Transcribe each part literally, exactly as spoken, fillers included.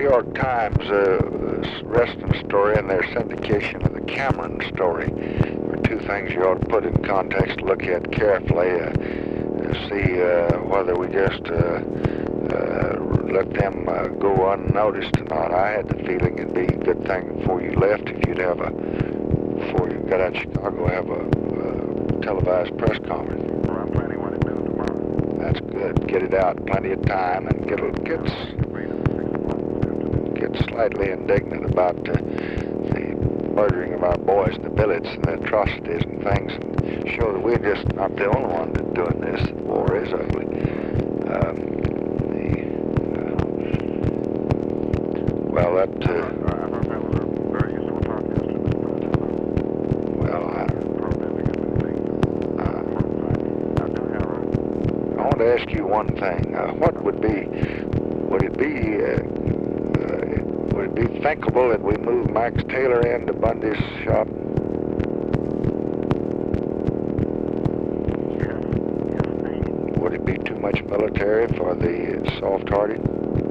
York Times uh, Reston story and their syndication of the Cameron story are two things you ought to put in context, look at carefully, uh, see uh, whether we just uh, uh, let them uh, go unnoticed or not. I had the feeling it'd be a good thing before you left if you'd have a, before you got out of Chicago, have a uh, televised press conference. Well, I'm planning on it doing tomorrow. That's good. Get it out plenty of time and get a, get, get slightly indignant about uh, the murdering of our boys in the billets and the atrocities and things, and show that we're just not the only one that's doing this. The war is ugly. Um, the, uh, well, that... Uh, well, I, I want to ask you one thing. Uh, what would be, would it be, uh, uh, would it be thinkable that we move Max Taylor into Bundy's shop? Would it be too much military for the soft-hearted?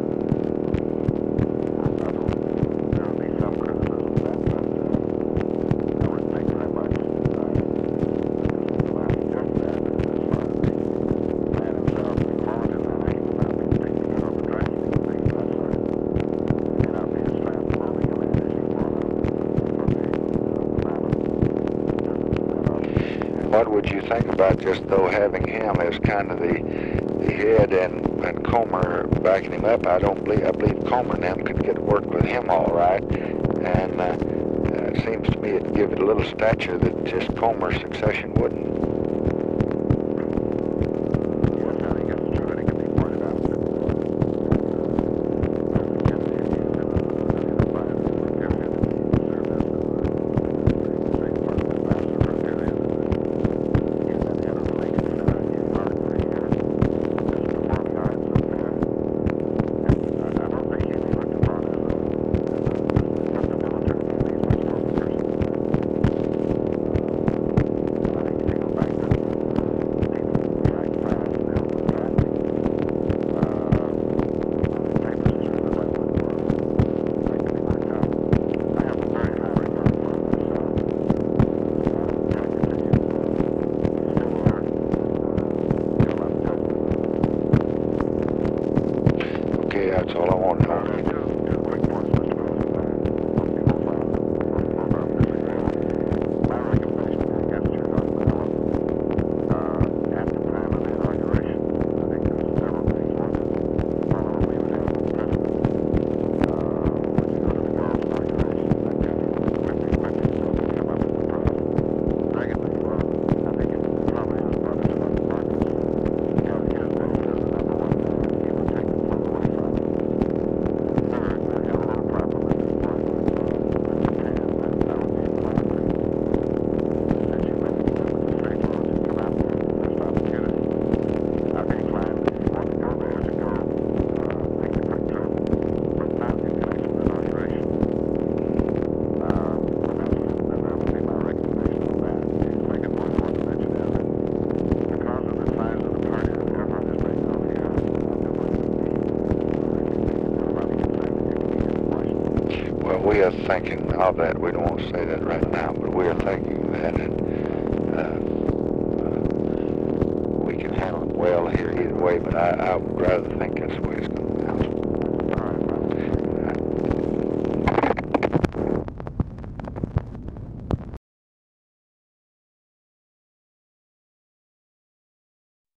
What would you think about just though having him as kind of the the head and and Comer backing him up? I don't believe I believe Comer and them could get to work with him all right, and uh, uh, it seems to me it'd give it a little stature that just Comer's succession wouldn't. That's all I want to know. We are thinking of that. We don't want to say that right now, but we are thinking of that, and uh, uh, we can handle it well here either way, but I, I would rather think that's the way it's going to